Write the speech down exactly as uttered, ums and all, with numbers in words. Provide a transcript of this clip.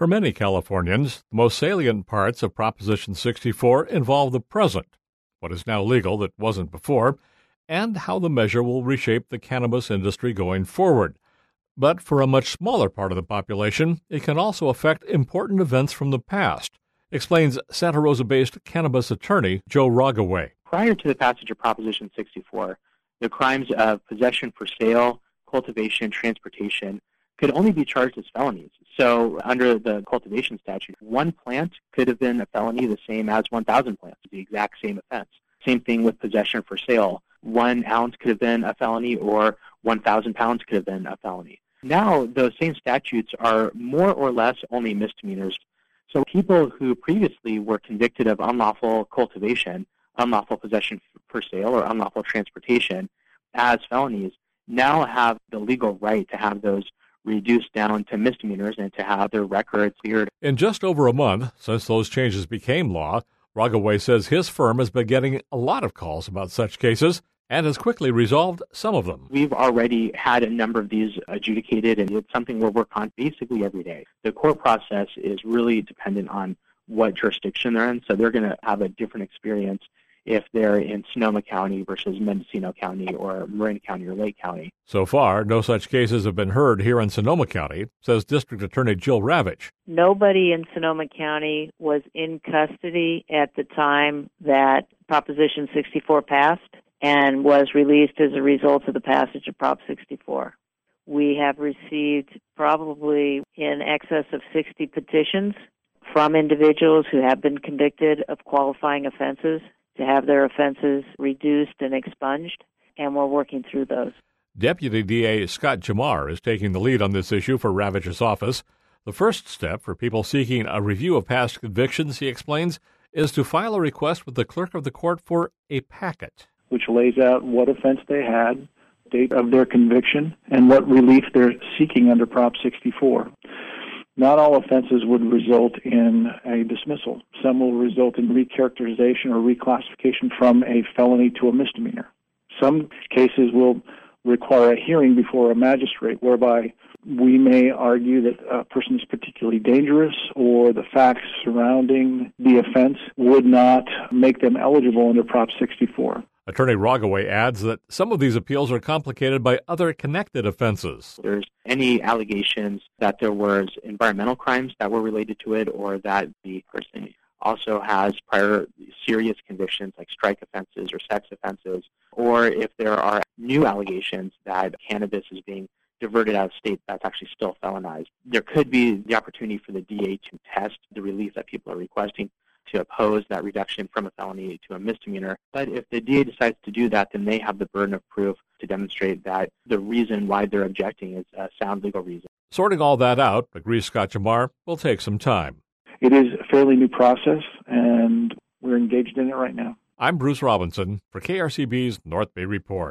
For many Californians, the most salient parts of Proposition sixty-four involve the present, what is now legal that wasn't before, and how the measure will reshape the cannabis industry going forward. But for a much smaller part of the population, it can also affect important events from the past, explains Santa Rosa-based cannabis attorney Joe Rogaway. Prior to the passage of Proposition sixty-four, the crimes of possession for sale, cultivation, transportation could only be charged as felonies. So under the cultivation statute, one plant could have been a felony the same as one thousand plants, the exact same offense. Same thing with possession for sale. One ounce could have been a felony or one thousand pounds could have been a felony. Now, those same statutes are more or less only misdemeanors. So people who previously were convicted of unlawful cultivation, unlawful possession for sale, or unlawful transportation as felonies now have the legal right to have those reduced down to misdemeanors and to have their records cleared. In just over a month since those changes became law, Rogaway says his firm has been getting a lot of calls about such cases and has quickly resolved some of them. We've already had a number of these adjudicated, and it's something we're working on basically every day. The court process is really dependent on what jurisdiction they're in, so they're going to have a different experience if they're in Sonoma County versus Mendocino County or Marin County or Lake County. So far, no such cases have been heard here in Sonoma County, says District Attorney Jill Ravitch. Nobody in Sonoma County was in custody at the time that Proposition sixty-four passed and was released as a result of the passage of Prop sixty-four. We have received probably in excess of sixty petitions from individuals who have been convicted of qualifying offenses to have their offenses reduced and expunged, and we're working through those. Deputy D A Scott Jamar is taking the lead on this issue for Ravitch's office. The first step for people seeking a review of past convictions, he explains, is to file a request with the clerk of the court for a packet, which lays out what offense they had, date of their conviction, and what relief they're seeking under Prop sixty-four. Not all offenses would result in a dismissal. Some will result in recharacterization or reclassification from a felony to a misdemeanor. Some cases will require a hearing before a magistrate, whereby we may argue that a person is particularly dangerous or the facts surrounding the offense would not make them eligible under Prop sixty-four. Attorney Rogaway adds that some of these appeals are complicated by other connected offenses. There's any allegations that there was environmental crimes that were related to it, or that the person also has prior serious convictions like strike offenses or sex offenses, or if there are new allegations that cannabis is being diverted out of state that's actually still felonized. There could be the opportunity for the D A to test the relief that people are requesting, to oppose that reduction from a felony to a misdemeanor. But if the D A decides to do that, then they have the burden of proof to demonstrate that the reason why they're objecting is a sound legal reason. Sorting all that out, agrees Scott Jamar, will take some time. It is a fairly new process, and we're engaged in it right now. I'm Bruce Robinson for K R C B's North Bay Report.